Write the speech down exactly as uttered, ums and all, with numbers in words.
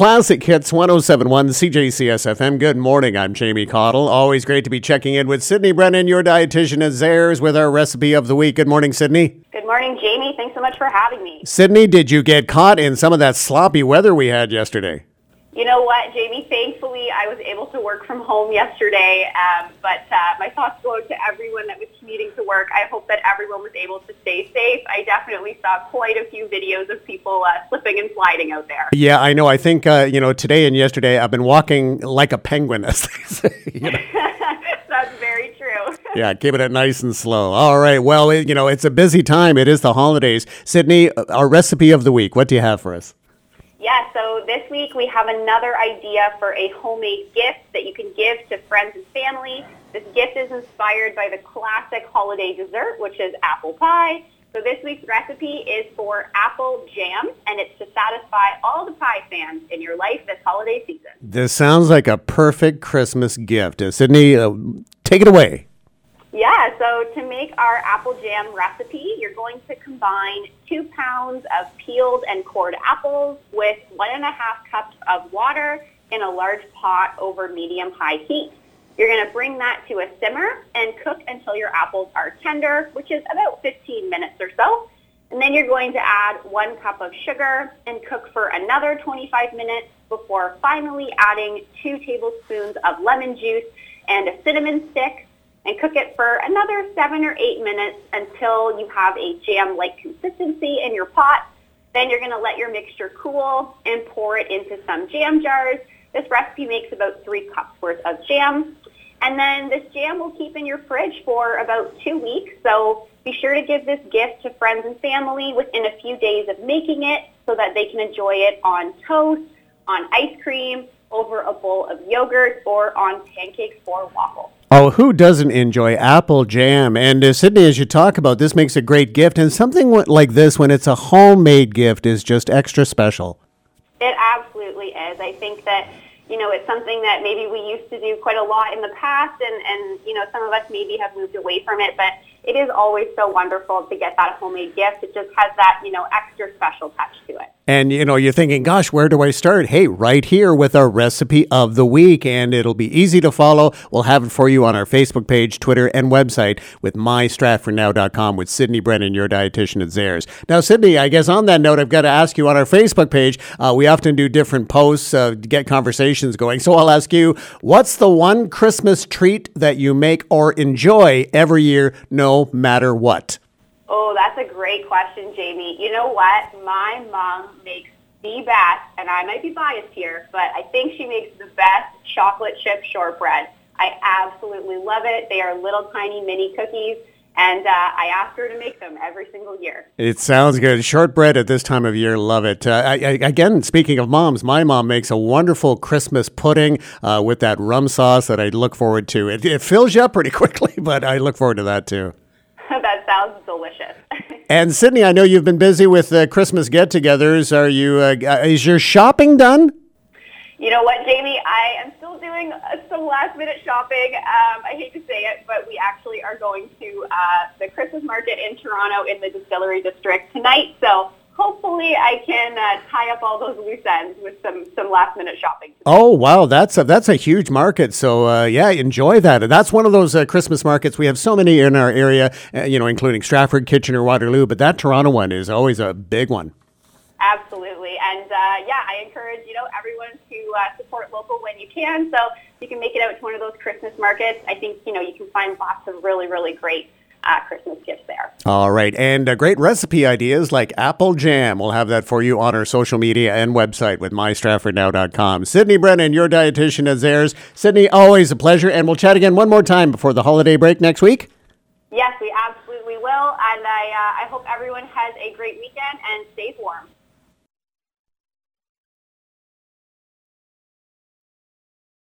Classic Hits one oh seven point one C J C S F M. Good morning. I'm Jamie Cottle. Always great to be checking in with Sydney Brennan, your dietitian at Zehrs, with our recipe of the week. Good morning, Sydney. Good morning, Jamie. Thanks so much for having me. Sydney, did you get caught in some of that sloppy weather we had yesterday? You know what, Jamie? Thankfully, I was able to work from home yesterday, um, but uh, my thoughts go out to everyone that was commuting to work. I hope that everyone was able to stay safe. I definitely saw quite a few videos of people uh, slipping and sliding out there. Yeah, I know. I think, uh, you know, today and yesterday, I've been walking like a penguin, as they say. You know? That's very true. Yeah, keeping it nice and slow. All right. Well, it, you know, it's a busy time. It is the holidays. Sydney, our recipe of the week. What do you have for us? Yeah, so this week we have another idea for a homemade gift that you can give to friends and family. This gift is inspired by the classic holiday dessert, which is apple pie. So this week's recipe is for apple jam, and it's to satisfy all the pie fans in your life this holiday season. This sounds like a perfect Christmas gift. Uh, Sydney, uh, take it away. Yeah, so to make our apple jam recipe, you're going to combine two pounds of peeled and cored apples with one and a half cups of water in a large pot over medium-high heat. You're going to bring that to a simmer and cook until your apples are tender, which is about fifteen minutes or so. And then you're going to add one cup of sugar and cook for another twenty-five minutes before finally adding two tablespoons of lemon juice and a cinnamon stick, and cook it for another seven or eight minutes until you have a jam-like consistency in your pot. Then you're going to let your mixture cool and pour it into some jam jars. This recipe makes about three cups worth of jam. And then this jam will keep in your fridge for about two weeks. So be sure to give this gift to friends and family within a few days of making it so that they can enjoy it on toast, on ice cream, over a bowl of yogurt, or on pancakes or waffles. Oh, who doesn't enjoy apple jam? And uh, Sydney, as you talk about, this makes a great gift. And something like this, when it's a homemade gift, is just extra special. It absolutely is. I think that, you know, it's something that maybe we used to do quite a lot in the past, and, and you know, some of us maybe have moved away from it, but it is always so wonderful to get that homemade gift. It just has that, you know, extra special touch to it. And, you know, you're thinking, gosh, where do I start? Hey, right here with our recipe of the week. And it'll be easy to follow. We'll have it for you on our Facebook page, Twitter, and website with my stratford now dot com with Sydney Brennan, your dietitian at Zehrs. Now, Sydney, I guess on that note, I've got to ask you on our Facebook page, uh, we often do different posts uh, to get conversations going. So I'll ask you, what's the one Christmas treat that you make or enjoy every year, no matter what? Oh, that's a great question, Jamie. You know what? My mom makes the best, and I might be biased here, but I think she makes the best chocolate chip shortbread. I absolutely love it. They are little tiny mini cookies, and uh, I ask her to make them every single year. It sounds good. Shortbread at this time of year, love it. Uh, I, I, again, speaking of moms, my mom makes a wonderful Christmas pudding uh, with that rum sauce that I look forward to. It, it fills you up pretty quickly, but I look forward to that too. That sounds delicious. And Sydney, I know you've been busy with uh, Christmas get-togethers. Are you? Uh, is your shopping done? You know what, Jamie? I am still doing uh, some last-minute shopping. Um, I hate to say it, but we actually are going to uh, the Christmas market in Toronto in the Distillery District tonight. So hopefully I can uh, tie up all those loose ends with some, some last-minute shopping. Oh, wow. That's a, that's a huge market. So, uh, yeah, enjoy that. And that's one of those uh, Christmas markets. We have so many in our area, uh, you know, including Stratford, Kitchener, Waterloo. But that Toronto one is always a big one. Absolutely. And, uh, yeah, I encourage, you know, everyone to uh, support local when you can. So you can make it out to one of those Christmas markets. I think, you know, you can find lots of really, really great Uh, Christmas gifts there. All right. And uh, great recipe ideas like apple jam. We'll have that for you on our social media and website with my stratford now dot com. Sydney Brennan, your dietitian at Zehrs. Sydney, always a pleasure. And we'll chat again one more time before the holiday break next week. Yes, we absolutely will. And I, uh, I hope everyone has a great weekend and stays warm.